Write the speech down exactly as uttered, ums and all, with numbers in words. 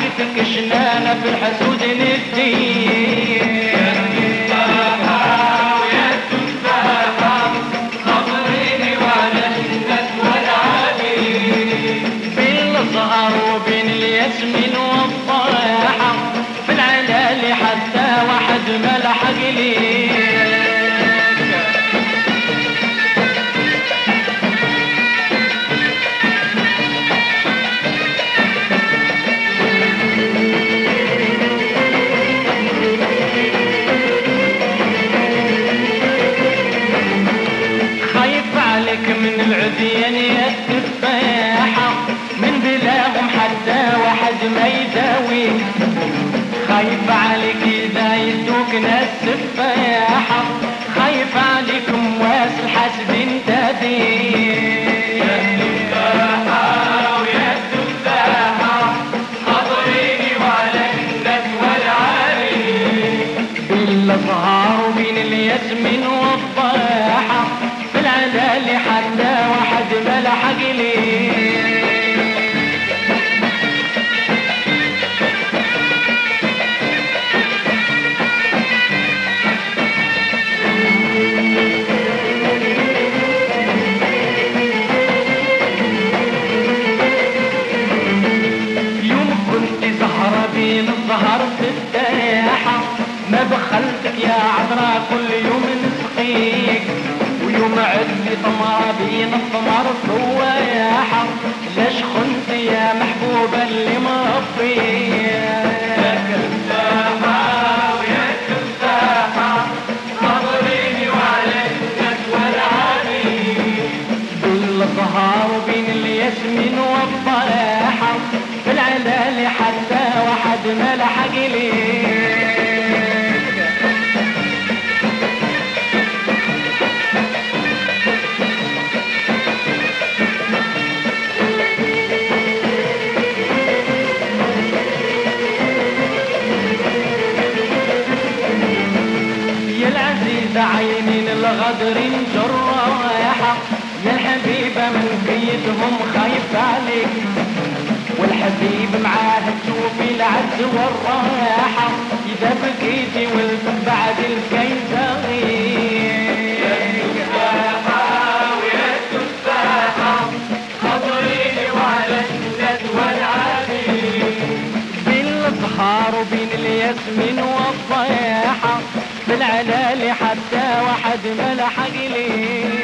عايزك شنانة في الحسود نديه وبين الياسمين والضيحة في العلالي حتى واحد ما لحق ليك. خايف عليك من العديان يا التفاحة من بلاهم حتى واحد ما يداوي. خايف عليك إذا يدوك ناس سفاحة خايف عليك مواس الحاسدين تادين يا التفاحة ويا التفاحة خاطريني وعلى الناس والعالي بالأزهار وبين الياسمين والضيحة في العلالي حتى واحد ما لحق ليه. الظهر في الداحة ما بخلتك يا عذرا كل يوم نسقيك ويوم عدلي ثمرة بين الثمر فواحة ليش خنت يا محبوبة اللي مربيك يا كفاحة ويا كفاحة صبريني وعلى الناس والعالي بالظهر وبين الياسمين والضيحة في العلالي حتى واحد ما لحق ليك. يا العزيزة عينين الغدر جراحة يا الحبيبة من بيدهم خايف عليك والحبيب معاه تشوفي العز والراحة إذا بكيتي ولفت بعد الكيسة يا التفاحة ويا التفاحة خاطريني وعلى الناس والعالي بالأزهار وبين الياسمين والضيحة في العلالي حتى واحد ما لحق ليه.